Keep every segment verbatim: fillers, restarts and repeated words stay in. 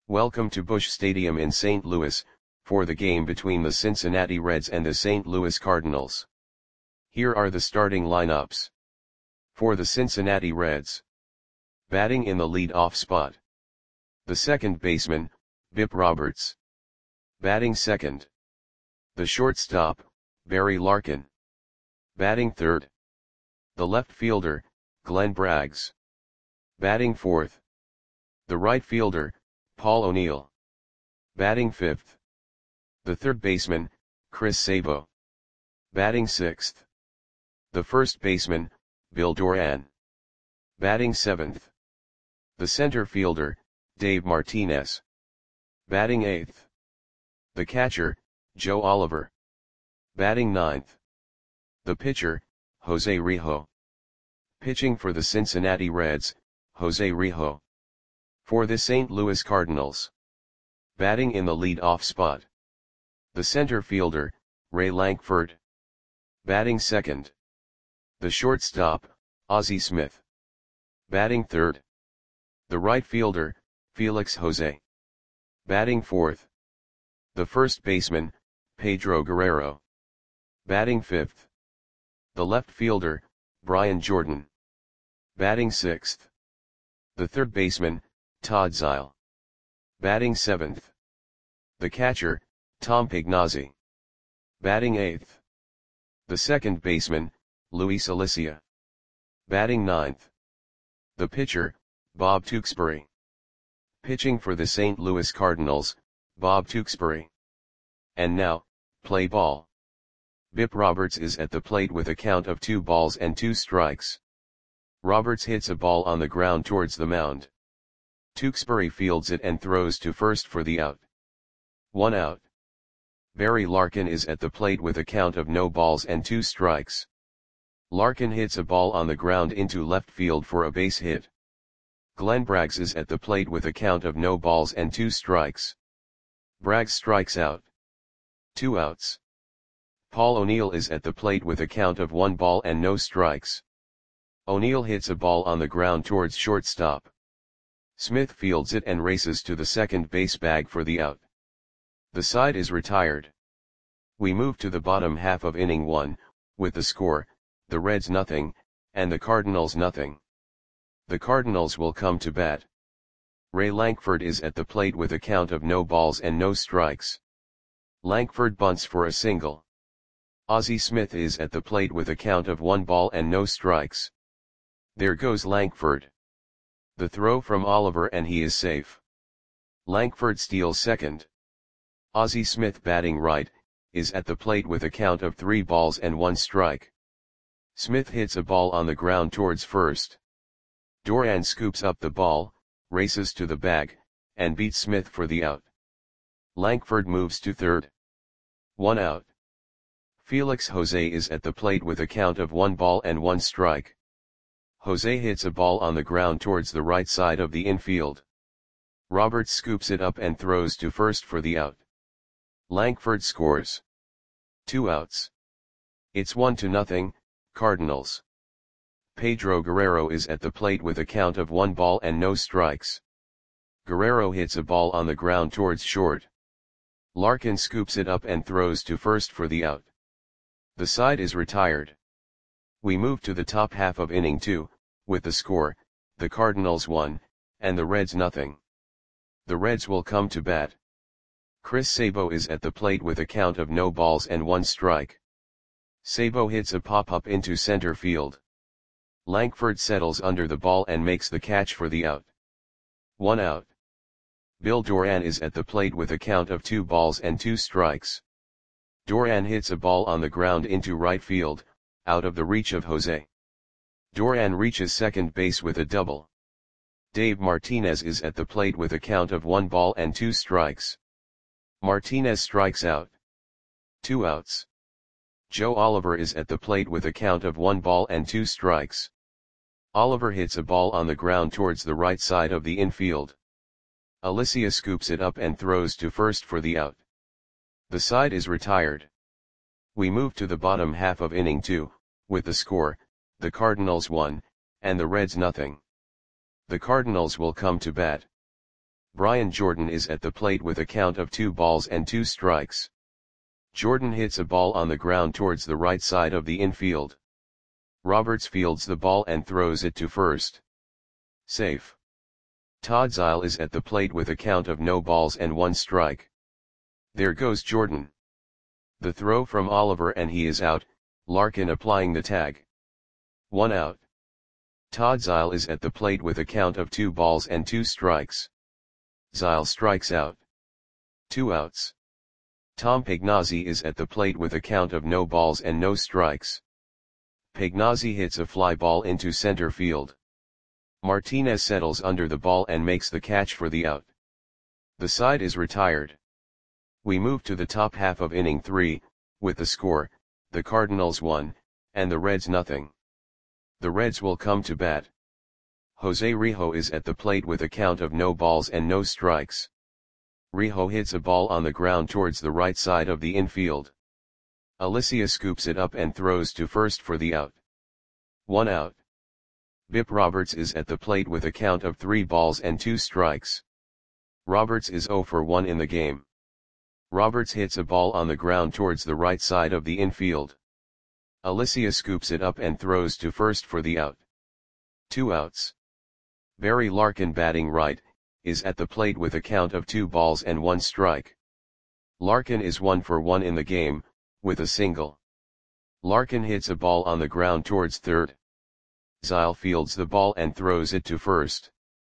Welcome to Busch Stadium in Saint Louis, for the game between the Cincinnati Reds and the Saint Louis Cardinals. Here are the starting lineups. For the Cincinnati Reds. Batting in the lead-off spot. The second baseman, Bip Roberts. Batting second. The shortstop, Barry Larkin. Batting third. The left fielder, Glenn Braggs. Batting fourth. The right fielder, Paul O'Neill. Batting fifth. The third baseman, Chris Sabo. Batting sixth. The first baseman, Bill Doran. Batting seventh. The center fielder, Dave Martinez. Batting eighth. The catcher, Joe Oliver. Batting ninth. The pitcher, Jose Rijo. Pitching for the Cincinnati Reds, Jose Rijo. For the Saint Louis Cardinals. Batting in the lead-off spot. The center fielder, Ray Lankford. Batting second. The shortstop, Ozzie Smith. Batting third. The right fielder, Felix Jose. Batting fourth. The first baseman, Pedro Guerrero. Batting fifth. The left fielder, Brian Jordan. Batting sixth. The third baseman, Todd Zeile. Batting seventh. The catcher, Tom Pignazzi. Batting eighth. The second baseman, Luis Alicia. Batting ninth. The pitcher, Bob Tewksbury. Pitching for the Saint Louis Cardinals, Bob Tewksbury. And now, play ball. Bip Roberts is at the plate with a count of two balls and two strikes. Roberts hits a ball on the ground towards the mound. Tewksbury fields it and throws to first for the out. One out. Barry Larkin is at the plate with a count of no balls and two strikes. Larkin hits a ball on the ground into left field for a base hit. Glenn Braggs is at the plate with a count of no balls and two strikes. Braggs strikes out. Two outs. Paul O'Neill is at the plate with a count of one ball and no strikes. O'Neill hits a ball on the ground towards shortstop. Smith fields it and races to the second base bag for the out. The side is retired. We move to the bottom half of inning one, with the score, the Reds nothing, and the Cardinals nothing. The Cardinals will come to bat. Ray Lankford is at the plate with a count of no balls and no strikes. Lankford bunts for a single. Ozzie Smith is at the plate with a count of one ball and no strikes. There goes Lankford. The throw from Oliver and he is safe. Lankford steals second. Ozzie Smith batting right, is at the plate with a count of three balls and one strike. Smith hits a ball on the ground towards first. Doran scoops up the ball, races to the bag, and beats Smith for the out. Lankford moves to third. One out. Felix Jose is at the plate with a count of one ball and one strike. Jose hits a ball on the ground towards the right side of the infield. Roberts scoops it up and throws to first for the out. Lankford scores. Two outs. It's one to nothing, Cardinals. Pedro Guerrero is at the plate with a count of one ball and no strikes. Guerrero hits a ball on the ground towards short. Larkin scoops it up and throws to first for the out. The side is retired. We move to the top half of inning two, with the score, the Cardinals one, and the Reds nothing. The Reds will come to bat. Chris Sabo is at the plate with a count of no balls and one strike. Sabo hits a pop-up into center field. Lankford settles under the ball and makes the catch for the out. One out. Bill Doran is at the plate with a count of two balls and two strikes. Doran hits a ball on the ground into right field, out of the reach of Jose. Doran reaches second base with a double. Dave Martinez is at the plate with a count of one ball and two strikes. Martinez strikes out. Two outs. Joe Oliver is at the plate with a count of one ball and two strikes. Oliver hits a ball on the ground towards the right side of the infield. Alicia scoops it up and throws to first for the out. The side is retired. We move to the bottom half of inning two, with the score, the Cardinals one, and the Reds nothing. The Cardinals will come to bat. Brian Jordan is at the plate with a count of two balls and two strikes. Jordan hits a ball on the ground towards the right side of the infield. Roberts fields the ball and throws it to first. Safe. Todd Zeile is at the plate with a count of no balls and one strike. There goes Jordan. The throw from Oliver and he is out, Larkin applying the tag. One out. Todd Zeile is at the plate with a count of two balls and two strikes. Zeile strikes out. Two outs. Tom Pagnozzi is at the plate with a count of no balls and no strikes. Pagnozzi hits a fly ball into center field. Martinez settles under the ball and makes the catch for the out. The side is retired. We move to the top half of inning three, with the score, the Cardinals one, and the Reds nothing. The Reds will come to bat. Jose Rijo is at the plate with a count of no balls and no strikes. Rijo hits a ball on the ground towards the right side of the infield. Alicia scoops it up and throws to first for the out. One out. Bip Roberts is at the plate with a count of three balls and two strikes. Roberts is zero for one in the game. Roberts hits a ball on the ground towards the right side of the infield. Alicia scoops it up and throws to first for the out. Two outs. Barry Larkin, batting right, is at the plate with a count of two balls and one strike. Larkin is one for one in the game, with a single. Larkin hits a ball on the ground towards third. Zeile fields the ball and throws it to first.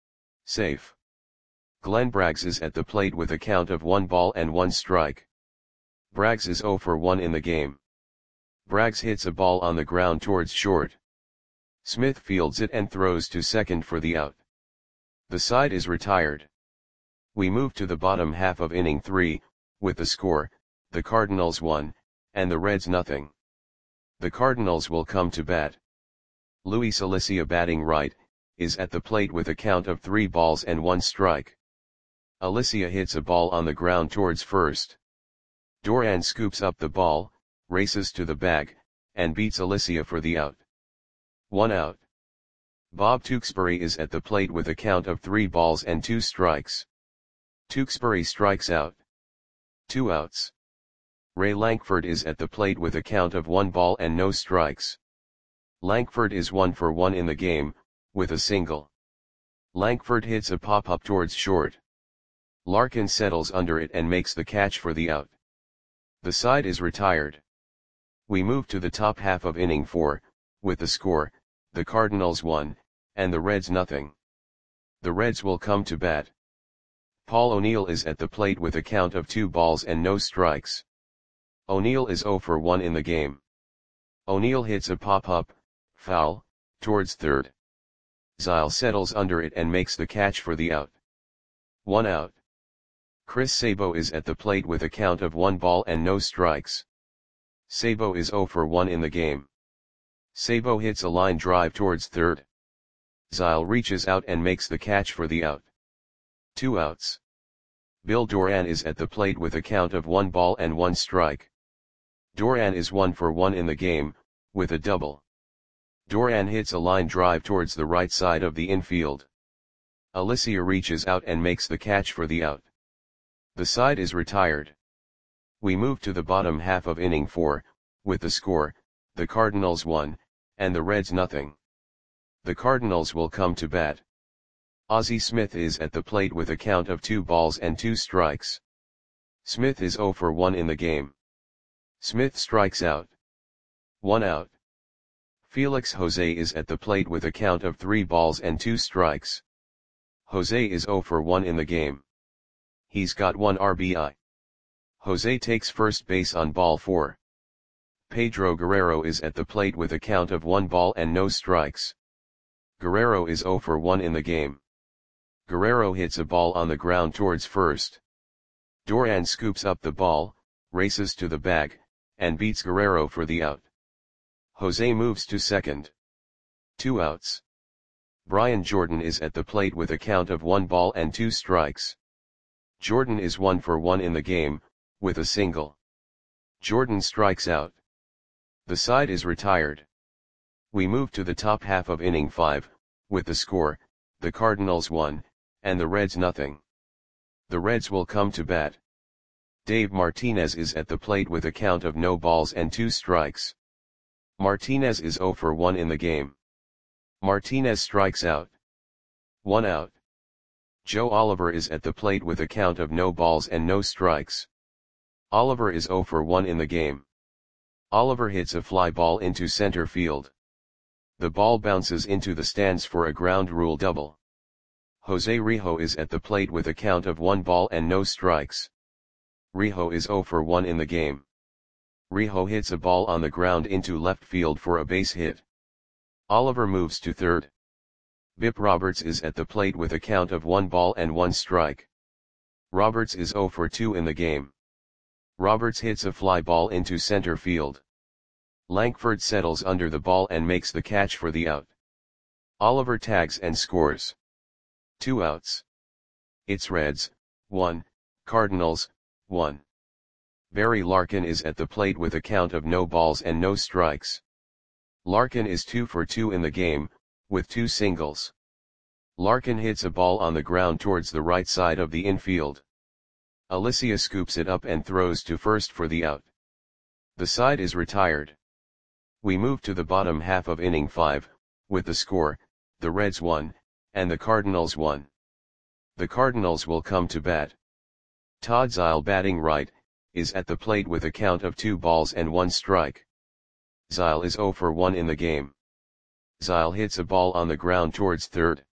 Safe. Glenn Braggs is at the plate with a count of one ball and one strike. Braggs is zero for one in the game. Braggs hits a ball on the ground towards short. Smith fields it and throws to second for the out. The side is retired. We move to the bottom half of inning three, with the score, the Cardinals one, and the Reds nothing. The Cardinals will come to bat. Luis Alicia, batting right, is at the plate with a count of three balls and one strike. Alicia hits a ball on the ground towards first. Doran scoops up the ball, races to the bag, and beats Alicia for the out. One out. Bob Tewksbury is at the plate with a count of three balls and two strikes. Tewksbury strikes out. Two outs. Ray Lankford is at the plate with a count of one ball and no strikes. Lankford is one for one in the game, with a single. Lankford hits a pop-up towards short. Larkin settles under it and makes the catch for the out. The side is retired. We move to the top half of inning four, with the score, the Cardinals one, and the Reds nothing. The Reds will come to bat. Paul O'Neill is at the plate with a count of two balls and no strikes. O'Neill is zero for one in the game. O'Neill hits a pop-up, foul, towards third. Zeile settles under it and makes the catch for the out. One out. Chris Sabo is at the plate with a count of one ball and no strikes. Sabo is zero for one in the game. Sabo hits a line drive towards third. Zeile reaches out and makes the catch for the out. Two outs. Bill Doran is at the plate with a count of one ball and one strike. Doran is one for one in the game, with a double. Doran hits a line drive towards the right side of the infield. Alicia reaches out and makes the catch for the out. The side is retired. We move to the bottom half of inning four, with the score, the Cardinals one, and the Reds nothing. The Cardinals will come to bat. Ozzie Smith is at the plate with a count of two balls and two strikes. Smith is zero for one in the game. Smith strikes out. One out. Felix Jose is at the plate with a count of three balls and two strikes. Jose is zero for one in the game. He's got one R B I. Jose takes first base on ball four. Pedro Guerrero is at the plate with a count of one ball and no strikes. Guerrero is zero for one in the game. Guerrero hits a ball on the ground towards first. Doran scoops up the ball, races to the bag, and beats Guerrero for the out. Jose moves to second. Two outs. Brian Jordan is at the plate with a count of one ball and two strikes. Jordan is one for one in the game, with a single. Jordan strikes out. The side is retired. We move to the top half of inning five, with the score, the Cardinals one, and the Reds nothing. The Reds will come to bat. Dave Martinez is at the plate with a count of no balls and two strikes. Martinez is zero for one in the game. Martinez strikes out. One out. Joe Oliver is at the plate with a count of no balls and no strikes. Oliver is zero for one in the game. Oliver hits a fly ball into center field. The ball bounces into the stands for a ground rule double. Jose Rijo is at the plate with a count of one ball and no strikes. Rijo is zero for one in the game. Rijo hits a ball on the ground into left field for a base hit. Oliver moves to third. Bip Roberts is at the plate with a count of one ball and one strike. Roberts is zero for two in the game. Roberts hits a fly ball into center field. Lankford settles under the ball and makes the catch for the out. Oliver tags and scores. Two outs. It's Reds, one, Cardinals, one. Barry Larkin is at the plate with a count of no balls and no strikes. Larkin is two for two in the game, with two singles. Larkin hits a ball on the ground towards the right side of the infield. Alicia scoops it up and throws to first for the out. The side is retired. We move to the bottom half of inning five, with the score, the Reds won, and the Cardinals won. The Cardinals will come to bat. Todd Zeile, batting right, is at the plate with a count of two balls and one strike. Zeile is zero for one in the game. Zeile hits a ball on the ground towards third.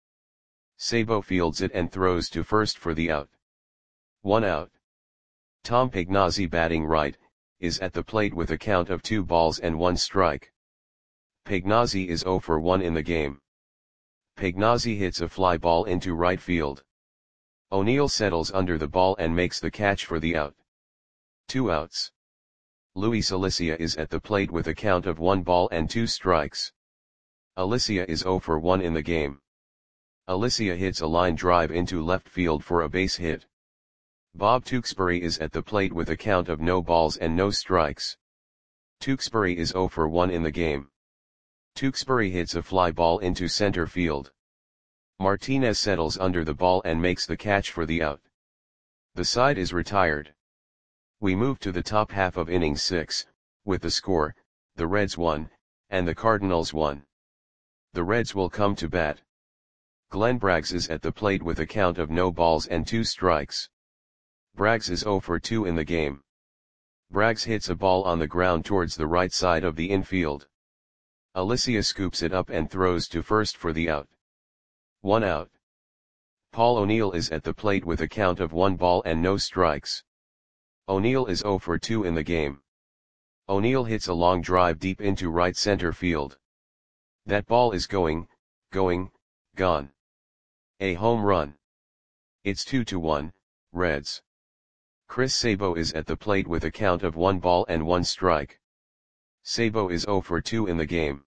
Sabo fields it and throws to first for the out. One out. Tom Pagnozzi, batting right, is at the plate with a count of two balls and one strike. Pagnozzi is zero for one in the game. Pagnozzi hits a fly ball into right field. O'Neill settles under the ball and makes the catch for the out. Two outs. Luis Alicia is at the plate with a count of one ball and two strikes. Alicia is zero for one in the game. Alicia hits a line drive into left field for a base hit. Bob Tewksbury is at the plate with a count of no balls and no strikes. Tewksbury is zero for one in the game. Tewksbury hits a fly ball into center field. Martinez settles under the ball and makes the catch for the out. The side is retired. We move to the top half of inning six, with the score, the Reds won, and the Cardinals won. The Reds will come to bat. Glenn Braggs is at the plate with a count of no balls and two strikes. Braggs is zero for two in the game. Braggs hits a ball on the ground towards the right side of the infield. Alicia scoops it up and throws to first for the out. One out. Paul O'Neill is at the plate with a count of one ball and no strikes. O'Neill is zero for two in the game. O'Neill hits a long drive deep into right center field. That ball is going, going, gone. A home run. It's two to one, Reds. Chris Sabo is at the plate with a count of one ball and one strike. Sabo is zero for two in the game.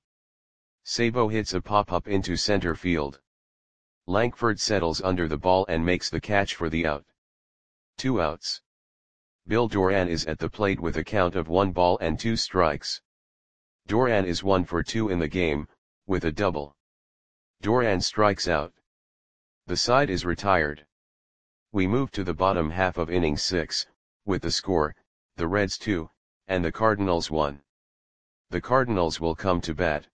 Sabo hits a pop-up into center field. Lankford settles under the ball and makes the catch for the out. Two outs. Bill Doran is at the plate with a count of one ball and two strikes. Doran is one for two in the game, with a double. Doran strikes out. The side is retired. We move to the bottom half of inning six, with the score, the Reds two, and the Cardinals one. The Cardinals will come to bat.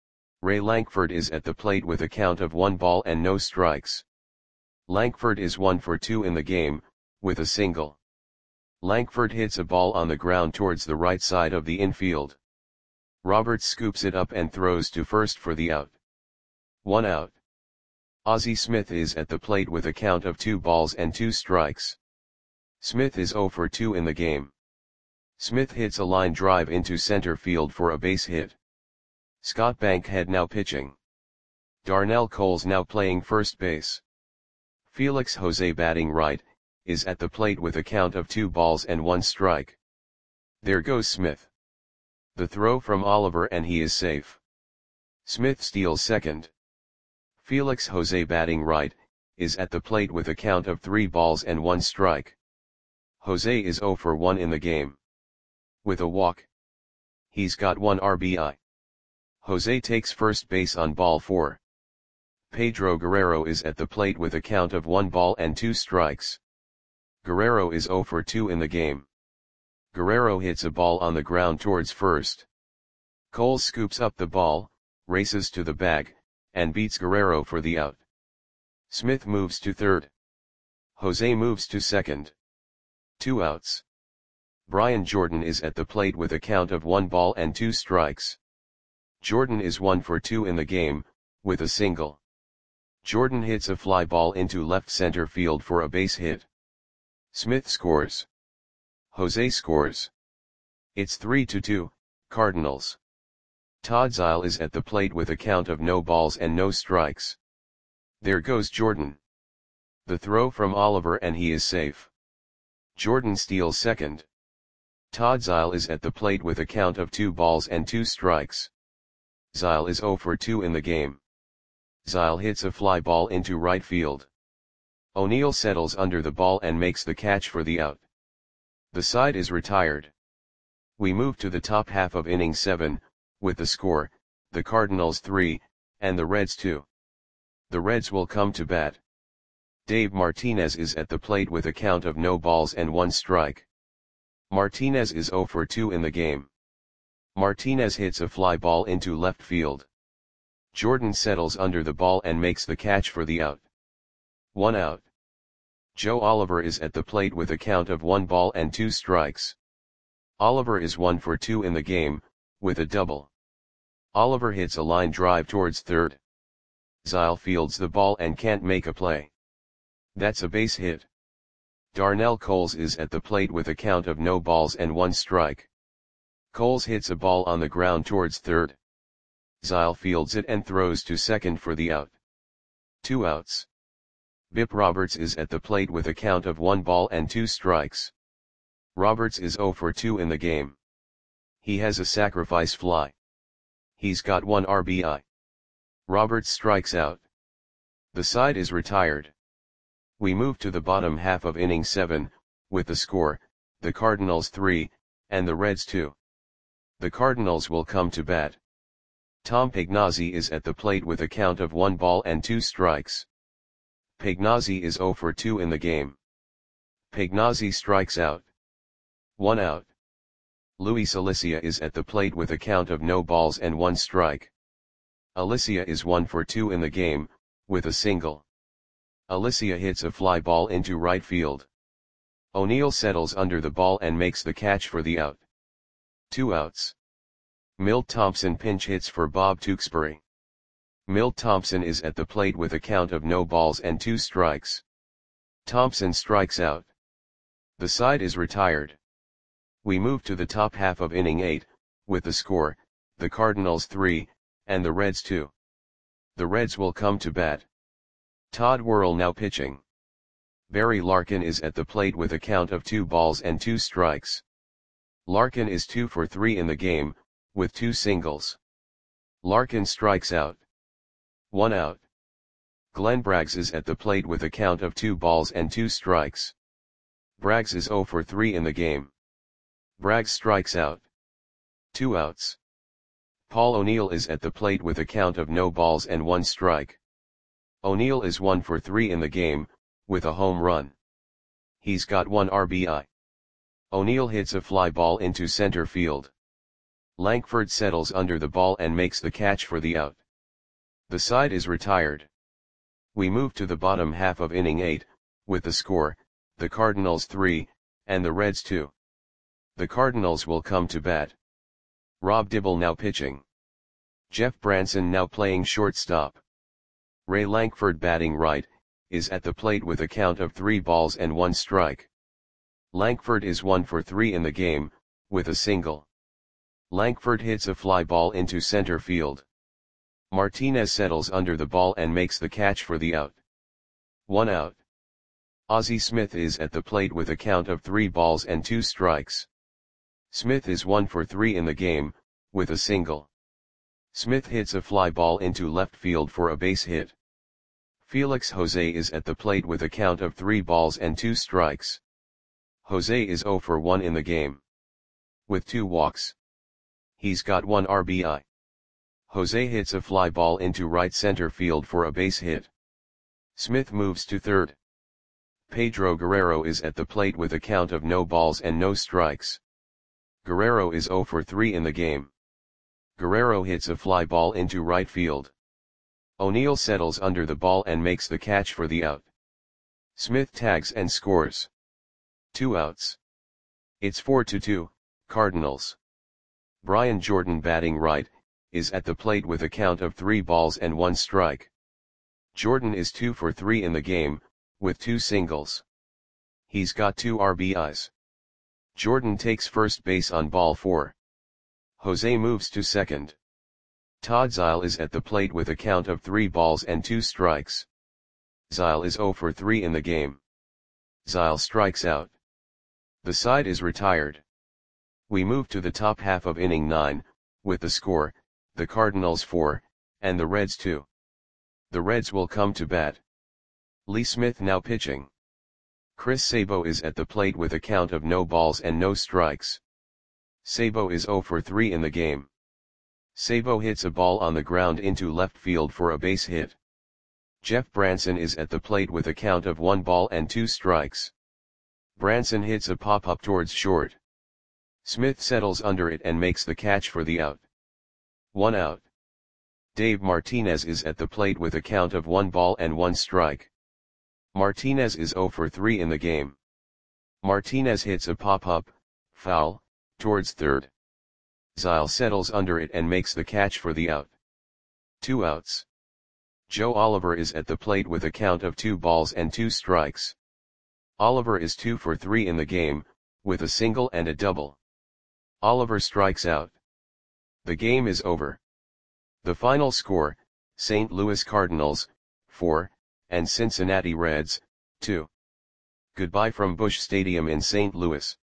Ray Lankford is at the plate with a count of one ball and no strikes. Lankford is one for two in the game, with a single. Lankford hits a ball on the ground towards the right side of the infield. Roberts scoops it up and throws to first for the out. One out. Ozzie Smith is at the plate with a count of two balls and two strikes. Smith is zero for two in the game. Smith hits a line drive into center field for a base hit. Scott Bankhead now pitching. Darnell Coles now playing first base. Felix Jose, batting right, is at the plate with a count of two balls and one strike. There goes Smith. The throw from Oliver and he is safe. Smith steals second. Felix Jose, batting right, is at the plate with a count of three balls and one strike. Jose is zero for one in the game. With a walk. He's got one R B I. Jose takes first base on ball four. Pedro Guerrero is at the plate with a count of one ball and two strikes. Guerrero is zero for two in the game. Guerrero hits a ball on the ground towards first. Coles scoops up the ball, races to the bag, and beats Guerrero for the out. Smith moves to third. Jose moves to second. Two outs. Brian Jordan is at the plate with a count of one ball and two strikes. Jordan is one for two in the game, with a single. Jordan hits a fly ball into left center field for a base hit. Smith scores. Jose scores. It's three to two, Cardinals. Todd Zeile is at the plate with a count of no balls and no strikes. There goes Jordan. The throw from Oliver and he is safe. Jordan steals second. Todd Zeile is at the plate with a count of two balls and two strikes. Zeile is zero for two in the game. Zeile hits a fly ball into right field. O'Neill settles under the ball and makes the catch for the out. The side is retired. We move to the top half of inning seven, with the score, the Cardinals three, and the Reds two. The Reds will come to bat. Dave Martinez is at the plate with a count of no balls and one strike. Martinez is zero for two in the game. Martinez hits a fly ball into left field. Jordan settles under the ball and makes the catch for the out. One out. Joe Oliver is at the plate with a count of one ball and two strikes. Oliver is one for two in the game, with a double. Oliver hits a line drive towards third. Zeile fields the ball and can't make a play. That's a base hit. Darnell Coles is at the plate with a count of no balls and one strike. Coles hits a ball on the ground towards third. Zeile fields it and throws to second for the out. Two outs. Bip Roberts is at the plate with a count of one ball and two strikes. Roberts is zero for two in the game. He has a sacrifice fly. He's got one R B I. Roberts strikes out. The side is retired. We move to the bottom half of inning seven, with the score, the Cardinals three, and the Reds two. The Cardinals will come to bat. Tom Pagnozzi is at the plate with a count of one ball and two strikes. Pagnozzi is zero for two in the game. Pagnozzi strikes out. One out. Luis Alicia is at the plate with a count of no balls and one strike. Alicia is one for two in the game, with a single. Alicia hits a fly ball into right field. O'Neill settles under the ball and makes the catch for the out. Two outs. Milt Thompson pinch hits for Bob Tewksbury. Milt Thompson is at the plate with a count of no balls and two strikes. Thompson strikes out. The side is retired. We move to the top half of inning eight, with the score, the Cardinals three, and the Reds two. The Reds will come to bat. Todd Worrell now pitching. Barry Larkin is at the plate with a count of two balls and two strikes. Larkin is two for three in the game, with two singles. Larkin strikes out. One out. Glenn Braggs is at the plate with a count of two balls and two strikes. Braggs is zero for three in the game. Braggs strikes out. Two outs. Paul O'Neill is at the plate with a count of no balls and one strike. O'Neill is one for three in the game, with a home run. He's got one R B I. O'Neill hits a fly ball into center field. Lankford settles under the ball and makes the catch for the out. The side is retired. We move to the bottom half of inning eight, with the score, the Cardinals three, and the Reds two. The Cardinals will come to bat. Rob Dibble now pitching. Jeff Branson now playing shortstop. Ray Lankford batting right, is at the plate with a count of three balls and one strike. Lankford is one for three in the game, with a single. Lankford hits a fly ball into center field. Martinez settles under the ball and makes the catch for the out. One out. Ozzie Smith is at the plate with a count of three balls and two strikes. Smith is one for three in the game, with a single. Smith hits a fly ball into left field for a base hit. Felix Jose is at the plate with a count of three balls and two strikes. Jose is zero for one in the game. With two walks. He's got one R B I. Jose hits a fly ball into right center field for a base hit. Smith moves to third. Pedro Guerrero is at the plate with a count of no balls and no strikes. Guerrero is zero for three in the game. Guerrero hits a fly ball into right field. O'Neill settles under the ball and makes the catch for the out. Smith tags and scores. Two outs. It's four to two, Cardinals. Brian Jordan, batting right, is at the plate with a count of three balls and one strike. Jordan is two for three in the game, with two singles. He's got two R B Is. Jordan takes first base on ball four. Jose moves to second. Todd Zeile is at the plate with a count of three balls and two strikes. Zeile is zero for three in the game. Zeile strikes out. The side is retired. We move to the top half of inning nine, with the score, the Cardinals four, and the Reds two. The Reds will come to bat. Lee Smith now pitching. Chris Sabo is at the plate with a count of no balls and no strikes. Sabo is zero for three in the game. Sabo hits a ball on the ground into left field for a base hit. Jeff Branson is at the plate with a count of one ball and two strikes. Branson hits a pop-up towards short. Smith settles under it and makes the catch for the out. One out. Dave Martinez is at the plate with a count of one ball and one strike. Martinez is zero for three in the game. Martinez hits a pop-up, foul, towards third. Zeile settles under it and makes the catch for the out. Two outs. Joe Oliver is at the plate with a count of two balls and two strikes. Oliver is two for three in the game, with a single and a double. Oliver strikes out. The game is over. The final score, Saint Louis Cardinals, four, and Cincinnati Reds, two. Goodbye from Busch Stadium in Saint Louis.